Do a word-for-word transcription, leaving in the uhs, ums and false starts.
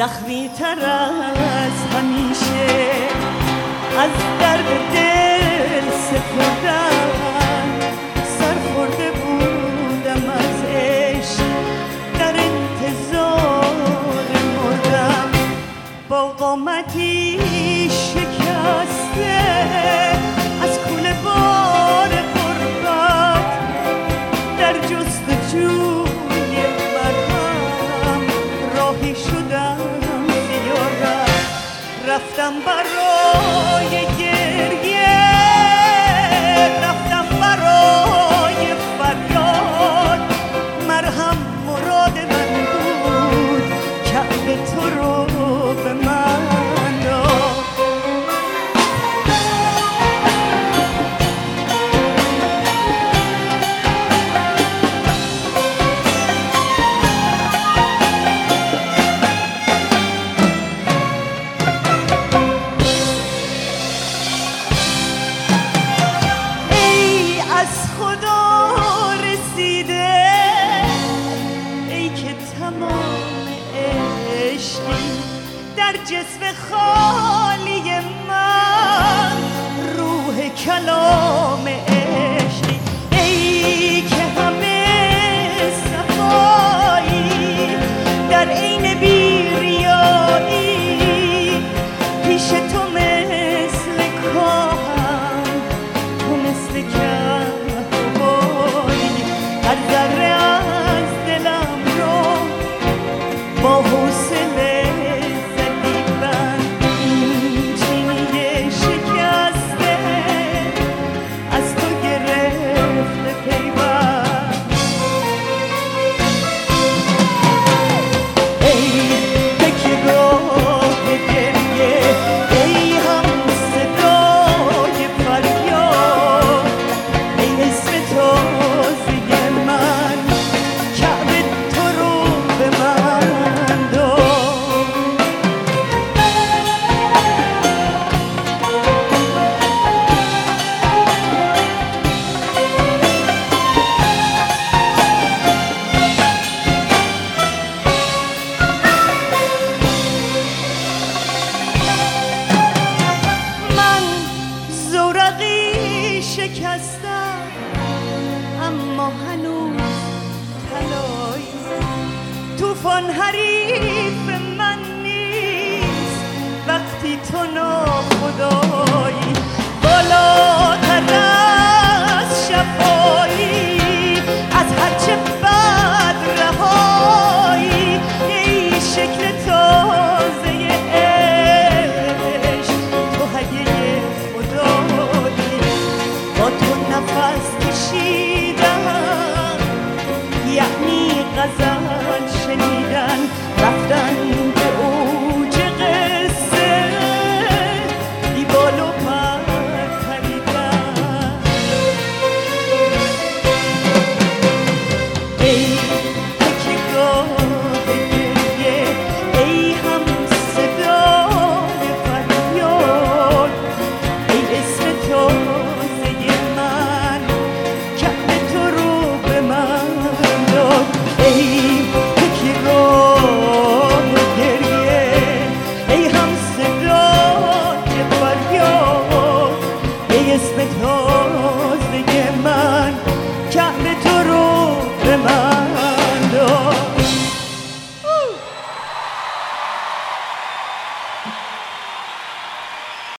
زخمی تر از همیشه از درد دل سپردم سرخورده بودم از عشق در انتظار مردم با قامتی شکسته از کوله بار غربت در جستجوی مرهم راهی شدم زیارت رفتم برای گریه رفتم برای فریاد مرهم مراد من بود کعبه تو رو به من داد در جسم خالی من روح کلام